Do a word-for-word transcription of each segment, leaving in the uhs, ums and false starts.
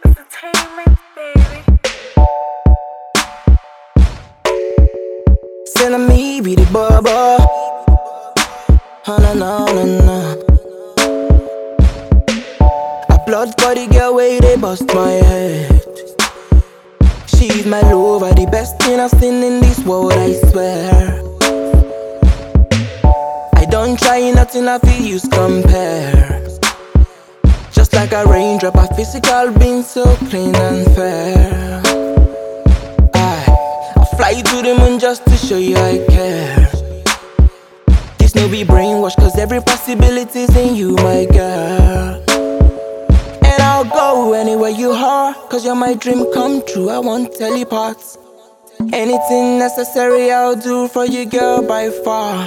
Entertainment, baby. Send me be the bubble. Oh, no, no, no, no. Applaud for the girl where they bust my head. She's my lover, the best thing I've seen in this world, I swear. I don't try nothing, I feel use compare. Just like a raindrop, a physical being so clean and fair. I, I fly to the moon just to show you I care. This no be brainwash, cause every possibility's in you, my girl. And I'll go anywhere you are, cause you're my dream come true, I won't telepath. Anything necessary I'll do for you, girl, by far.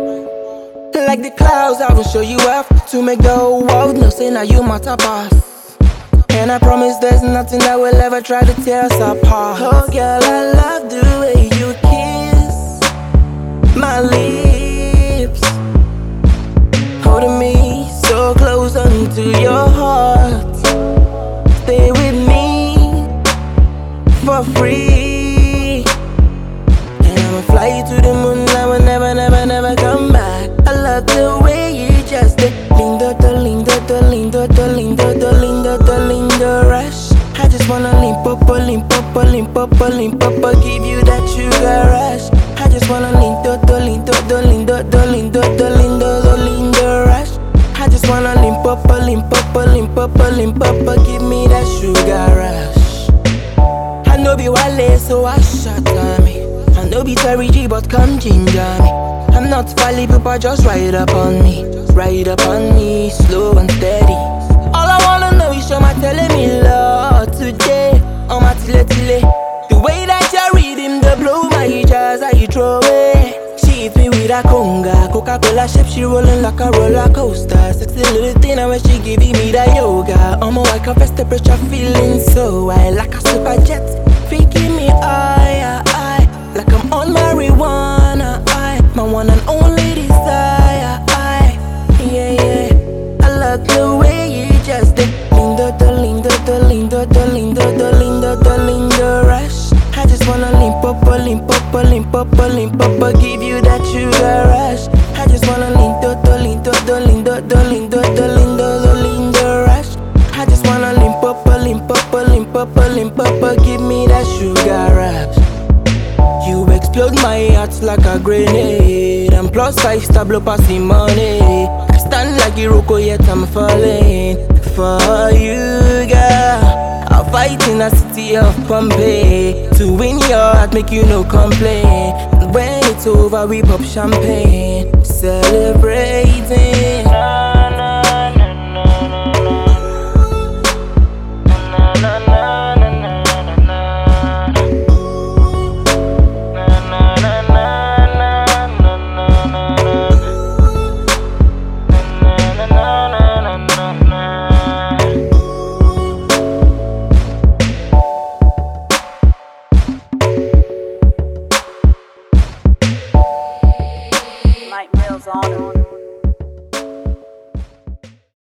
Like the clouds, I will show you up to make the whole world know, say now you matter pass. And I promise there's nothing that will ever try to tear us apart. Oh girl, I love the way you kiss my lips, holding me so close unto your heart. Stay with me for free, and I'ma fly you to the moon. I will never, never, never come back. I love the way you just did. Lindo, the lindo, the lindo, the lindo, the lindo, the lindo rush. I just wanna limp up, limp up, limp up, limp up, give you that sugar rush. I just wanna lindo, the lindo, the lindo, the lindo, the lindo, the lindo rush. I just wanna limp up, limp up, limp up, limp up, give me that sugar rush. I know be wale, so I shut on me. I know be Terry G, but come ginger me. I'm not fallible, but just ride up on me. Ride up on me, slow and steady. All I wanna know is you're my telling me love today. Oh my tile tile. The way that you read him, the blow my jazz, how you throw it. She hit me with a conga, Coca-Cola shape, she rolling like a roller coaster. Sexy little thing, and when she giving me that yoga. I'm a white confess temperature, feeling so high, like a super jet. Freaking me high, high, like I'm on marijuana. I, my one and only desire. I, yeah, yeah. I love the way you just did. Lindo, the lindo, the lindo, the lindo, the lindo, the lindo rush. I just wanna limp up, limp up, limp up, limp up, give you that sugar rush. I just wanna lindo, the lindo, the lindo, the lindo, the lindo, the lindo rush. I just wanna limp up, limp up, limp up, limp up, give me that sugar rush. You explode my heart like a grenade, and plus five star blow passing money. I stand like Iroko, yet I'm falling for you, girl. I'll fight in a city of Pompeii to win your heart, make you no complain. And when it's over, we pop champagne, celebrating.